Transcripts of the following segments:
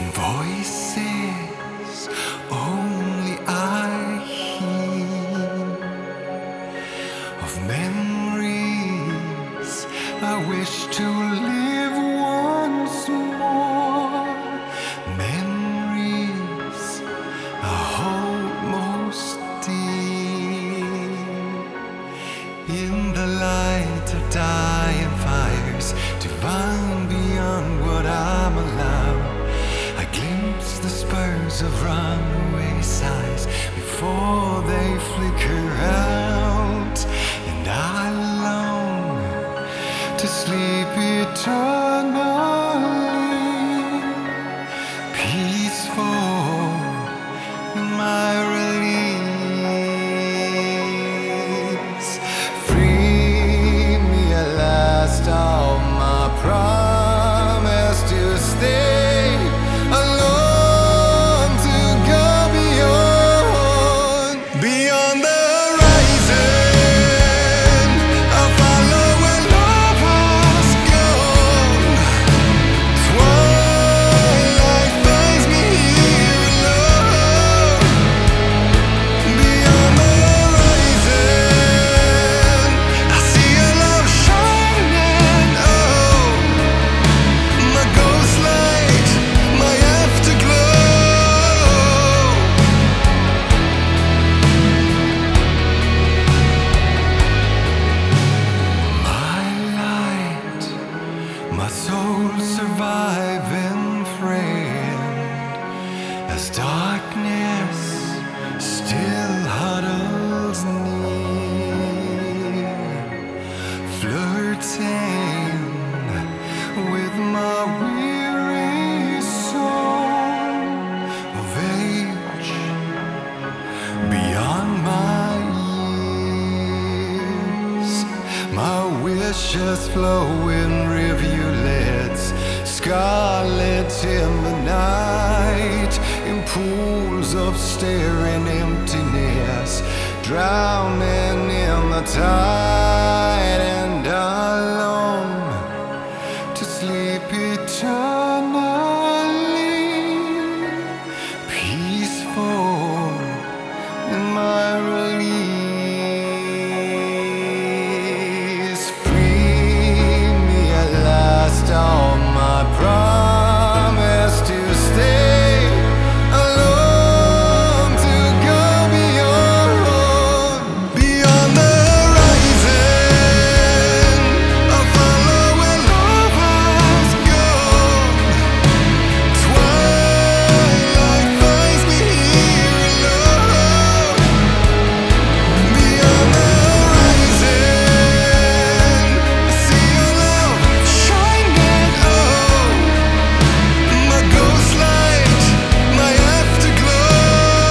Voices only I hear of memories I wish to live once more. Memories I hold most dear. In the light of dying fires, divine beyond what I'm allowed, I glimpse the spurs of runaway sighs before they flicker out, and I long to sleep eternally, peaceful in my release. Free me at last of my promise to stay. My soul surviving friend, as darkness still huddles near, flirting with my weary soul of age beyond my years. My wishes flow in rivulets, scarlet in the night, in pools of staring emptiness, drowning in the tide, and I long to sleep eternally, peaceful in my release. Free me at last of my promise to stay alone, to go beyond the horizon. I'll follow where love has gone. Twilight finds me here alone. Beyond the horizon, I see your love shining low. My ghost light, my afterglow.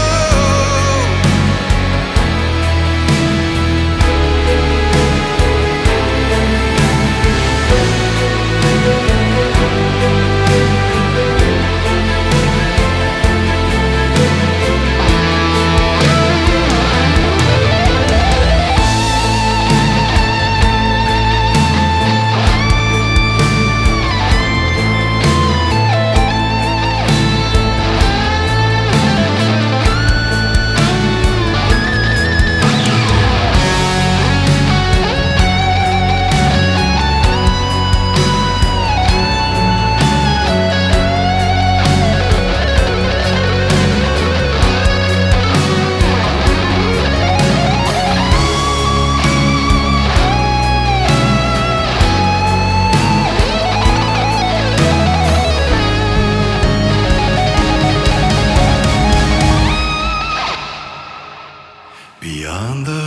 Beyond the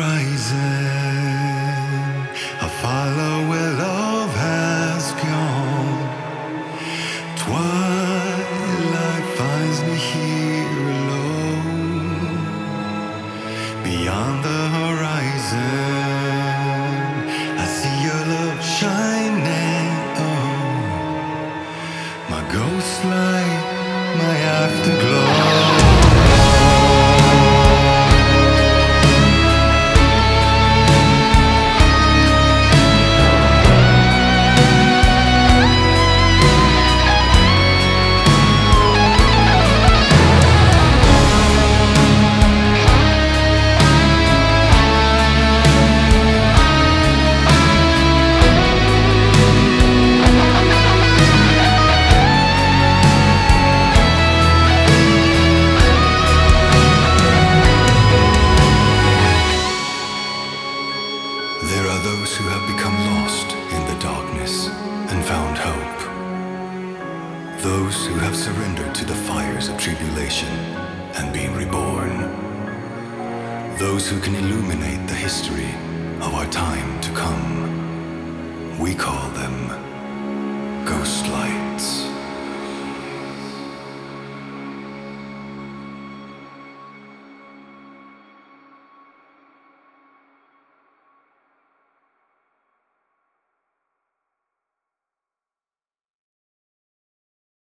horizon, I follow where love has gone. Twilight finds me here alone. Beyond the horizon, I see your love shining. Oh, my ghost light, my afterglow. waters of tribulation and being reborn. Those who can illuminate the history of our time to come. We call them ghost lights.